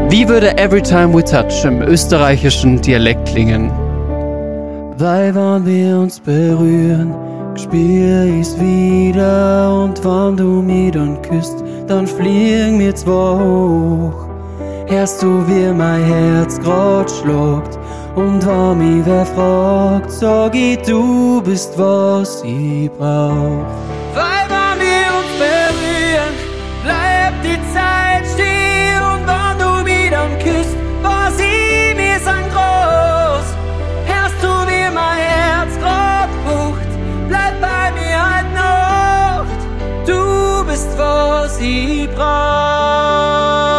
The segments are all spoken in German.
Wie würde Every Time We Touch im österreichischen Dialekt klingen? Weil wenn wir uns berühren, spür ich's wieder, und wenn du mich dann küsst, dann fliegen wir zwei hoch. Hörst du, wie mein Herz grad schlagt, und wenn mich wer fragt, sag ich, du bist, was ich brauch. Weil wenn wir uns berühren, bleibt die Zeit stehen, und wenn du mich dann küsst, was ich mir sind groß. Hörst du, wie mein Herz grad pocht, bleib bei mir halt Nacht, du bist, was ich brauch.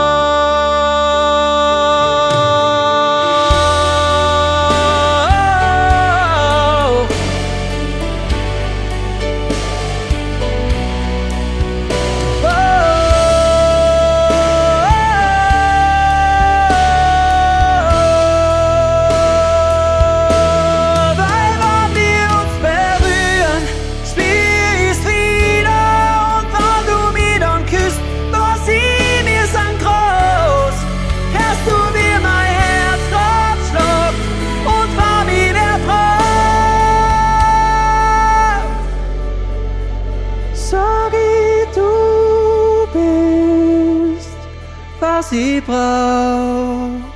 Sag ich, du bist, was ich brauch.